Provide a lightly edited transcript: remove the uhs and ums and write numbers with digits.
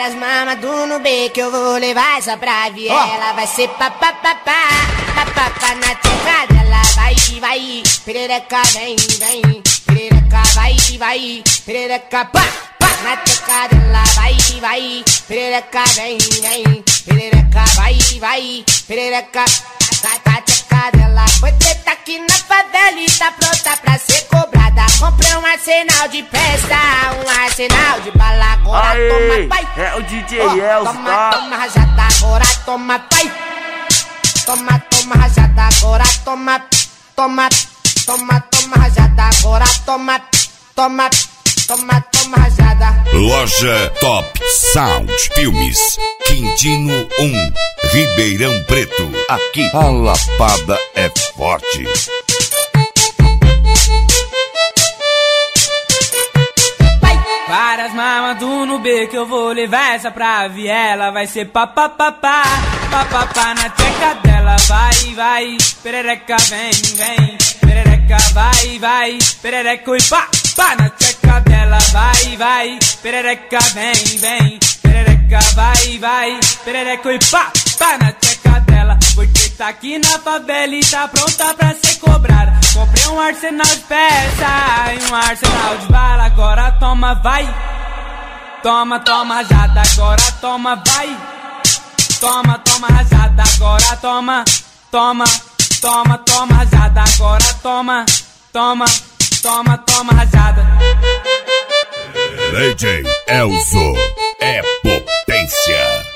Várias mamas do Nubê que eu vou levar essa pra viela. Vai ser papapá, papapá na teca dela. Vai, perereca vem, perereca vai, perereca pá, na teca dela. Vai, perereca vem, perereca vai, perereca na teca dela. Foi treta aqui na favela e tá pronta pra ser cobrada. Comprei um arsenal de festa, um arsenal de bala. Agora toma, pai. É o DJ Elzo, toma rajada, agora toma, pai. Toma rajada, agora toma rajada, agora toma rajada. Loja Top Sound Filmes, Quintino 1, Ribeirão Preto. Aqui a lapada é forte. Várias mamas do Nubê que eu vou levar essa pra viela. Vai ser papapá, papapá na teca dela. Vai, perereca vem, perereca vai, perereca e pá, na teca dela. Vai, perereca vem, perereca vai, perereca e pá, na teca dela. Porque tá aqui na favela e tá pronta pra ser cobrada. Comprei um arsenal de peça e um arsenal de bala. Agora toma, vai. Toma rajada, agora toma, vai. Toma rajada, agora toma rajada, agora toma rajada. DJ Elzo é potência.